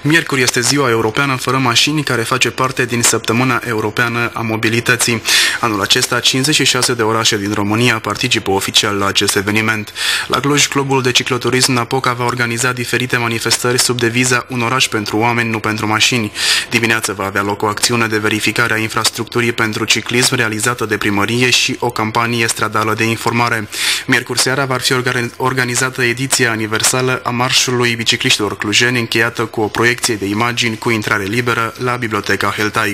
Miercuri este ziua europeană fără mașini, care face parte din Săptămâna Europeană a Mobilității. Anul acesta, 56 de orașe din România participă oficial la acest eveniment. La Cluj, Clubul de Cicloturism Napoca va organiza diferite manifestări sub deviza "Un oraș pentru oameni, nu pentru mașini". Dimineața va avea loc o acțiune de verificare a infrastructurii pentru ciclism realizată de primărie și o campanie stradală de informare. Miercuri seara va fi organizată ediția aniversală a Marșului Bicicliștilor Clujeni, încheiată cu o proiecție de imagini cu intrare liberă la Biblioteca Heltai.